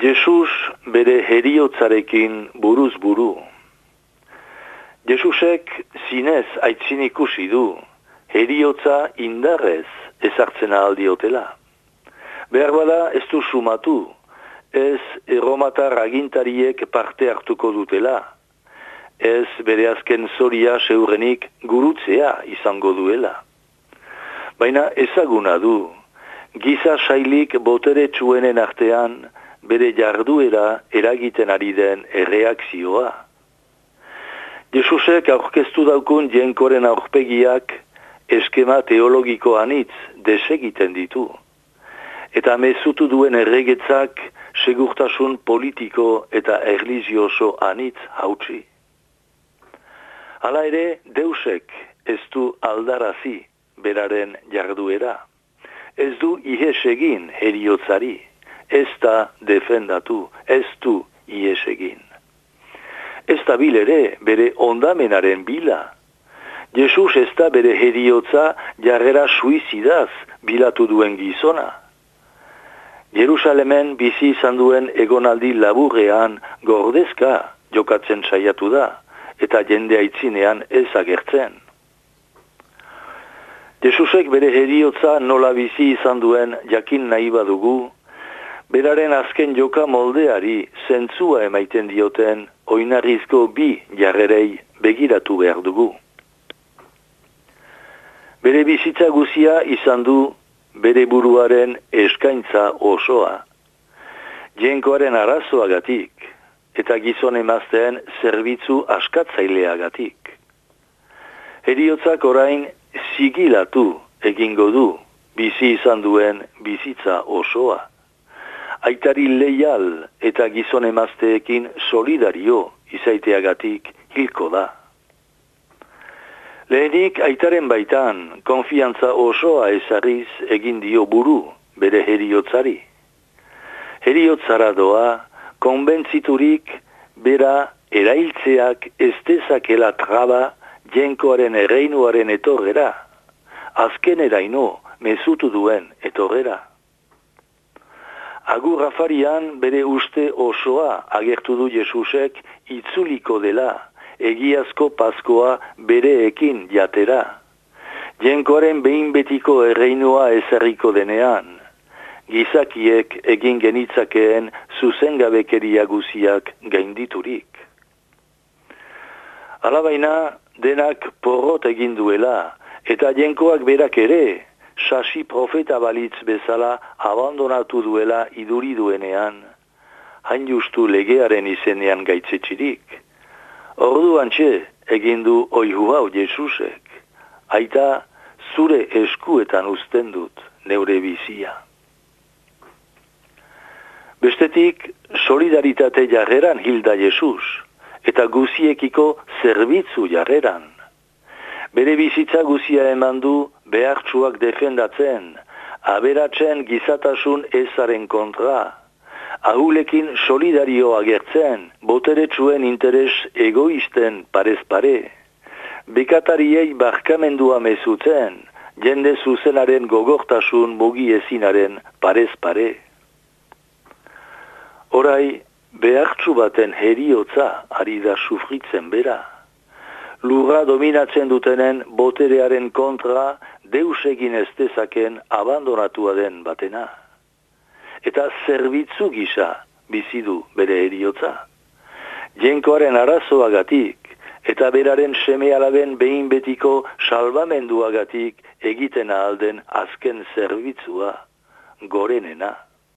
Jesus bere heriotzarekin buruz buru. Jesusek zinez aitzin ikusi du, heriotza indarrez ezartzen aldiotela. Behar bada ez du sumatu, ez erromatar agintariek parte hartuko dutela, ez bere azken zoria seurenik gurutzea izango duela. Baina ezaguna du, giza sailik boteretsuenen artean bere jarduera eragiten ari den erreakzioa. Jesusek aurkeztu daukun jenkoren aurpegiak eskema teologiko anitz desegiten ditu, eta mezutu duen erregetzak segurtasun politiko eta erlijioso anitz hautsi. Hala ere, Deusek ez du aldarazi beraren jarduera, ez du ihes egin heriotzari, ez da defendatu, ez du ihes egin. Ez da bil ere bere ondamenaren bila. Jesus ez da bere heriotza jarrera suizidaz bilatu duen gizona. Jerusalemen bizi izan duen egonaldi laburrean gordezka jokatzen saiatu da, eta jende aitzinean ez agertzen. Jesusek bere heriotza nola bizi izan duen jakin nahi badugu, beraren azken joka moldeari zentzua emaiten dioten oinarrizko bi jarrerei begiratu behar dugu. Bere bizitza guzia izan du bere buruaren eskaintza osoa, jenkoaren arazoagatik eta gizon emazteen zerbitzu askatzaileagatik. Heriotzak orain zigilatu egingo du bizi izan duen bizitza osoa. Aitari leial eta gizon emazteekin solidario izaiteagatik hilko da. Lehenik aitaren baitan konfiantza osoa ezarriz egin dio buru bere heriotzari. Heriotzara doa konbentziturik bera erailtzeak ez dezakela traba jenkoaren erreinuaren etorrera, azkeneraino mezutu duen etorrera. Agur afarian bere uste osoa agertu du Jesusek itzuliko dela, egiazko paskoa bereekin jatera. Jenkoaren behin betiko erreinua ezarriko denean, gizakiek egin genitzakeen zuzengabekeria guziak gainditurik. Alabaina denak porrot egin duela, eta jenkoak berak ere, sasi profeta balitz bezala abandonatu duela iduri duenean, hain justu legearen izenean gaitzetxirik. Orduan txe egin du oihu hau Jesusek, aita zure eskuetan uzten dut neure bizia. Bestetik, solidaritate jarreran hilda Jesus, eta guziekiko zerbitzu jarreran. Bere bizitza guzia eman du behartsuak defendatzen, aberatzen gizatasun ezaren kontra, ahulekin solidario agertzen, boteretsuen interes egoisten parez pare, bekatariei barkamendua mezutzen, jende zuzenaren gogortasun mugi ezinaren parez pare. Orai, behartsu baten heriotza ari da sufritzen bera. Lurra dominatzen dutenen boterearen kontra deus egin ez dezaken abandonatua den batena. Eta zerbitzu gisa bizi du bere heriotza. Jenkoaren arazoagatik eta beraren seme-alaben behin betiko salbamenduagatik egiten ahal den azken zerbitzua gorenena.